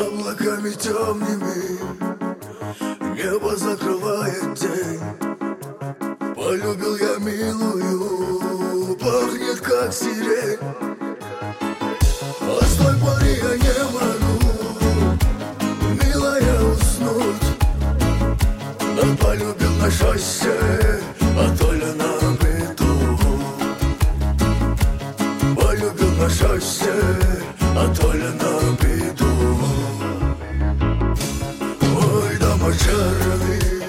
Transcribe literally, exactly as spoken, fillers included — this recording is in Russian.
Облаками темными небо закрывает день. Полюбил я милую, пахнет как сирень. А с той поры я не могу, милая, уснуть. Но полюбил на шоссе, а то ли на быту. Полюбил на шоссе, а то ли на беду. Ой, домочарный,